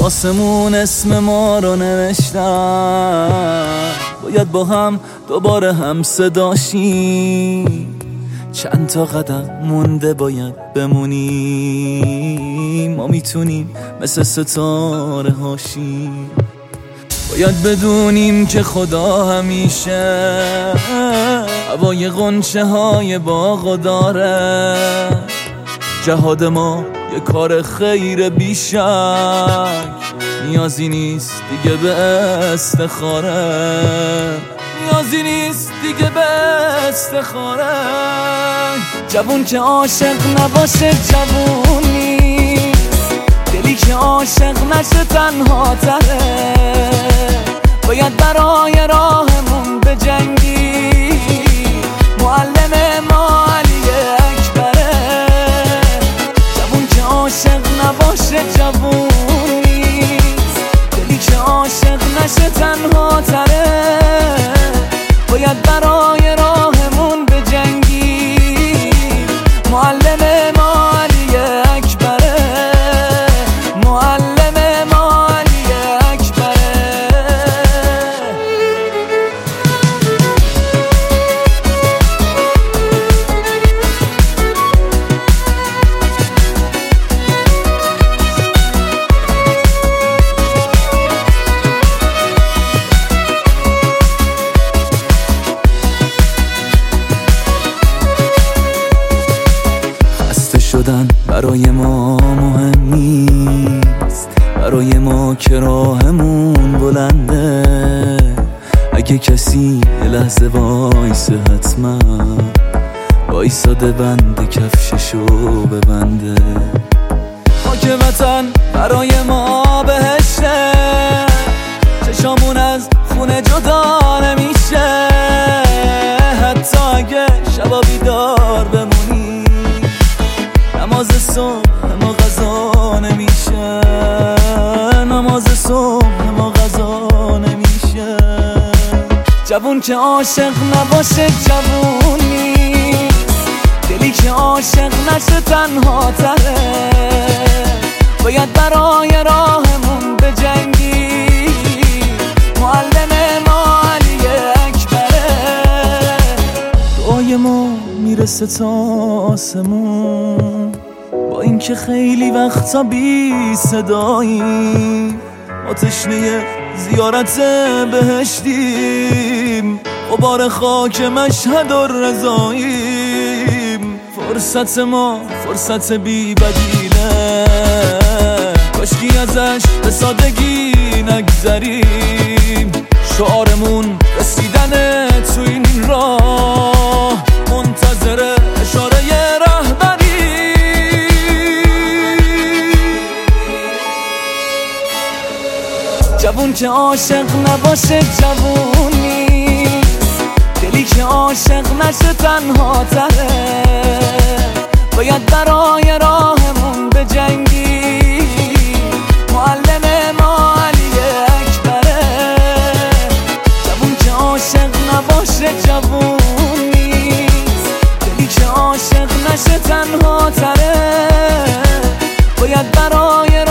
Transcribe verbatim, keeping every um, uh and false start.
آسمون اسم ما رو نوشتن، باید با هم دوباره هم صداشیم. چند تا قدم مونده باید بمونیم، ما میتونیم مثل ستاره هاشیم. باید بدونیم که خدا همیشه هوای غنچه های باغ داره. جهاد ما یه کار خیر بیشک، نیازی نیست دیگه به استخاره، نیازی نیست دیگه به استخاره. جوون که عاشق نباشه جوون نیست، دلی که عاشق نشه تنها تره. باید برای راهمون بجنگی، معلم ما علی اکبره. جوون که عاشق نباشه جوون نیست، دلی که عاشق نشه تنها تره. باید برای راهمون بجنگی، معلم ما علی اکبره، معلم ما علی اکبره. شدن برای ما مهم نیست، برای ما که راهمون بلنده. اگه کسی یه لحظه وایسه حتما وایساده بند کفششو ببنده. خاک وطن برای ما بهشته، چشامون از خونه جدا نمیشه. حتی اگه شبا بیدار بمونی، نماز صبح ما غذا نمیشه، نماز صبح ما غذا نمیشه. جوون که عاشق نباشه جوون نیست، دلی که عاشق نشه تنها تره. باید برای راهمون بجنگی، معلم ما علی اکبره. دعای ما میرسه تا آسمون، با اینکه خیلی وقتا بی صداییم. ما تشنه زیارت بهشتیم، غبار خاک مشهد و رضاییم. فرصت ما فرصت بی بدیله، کاشکی ازش به سادگی نگذریم. شعارمون رسیدن تو این راه، منتظر اشاره رهبری. جوون که عاشق نباشه جوون نیست، دلی که عاشق نشه تنها تره. باید برای راهمون بجنگی، معلم ما علی اکبره. جوون که عاشق نباشه جوون نیست، دلی که عاشق نشه تنها تره. باید برای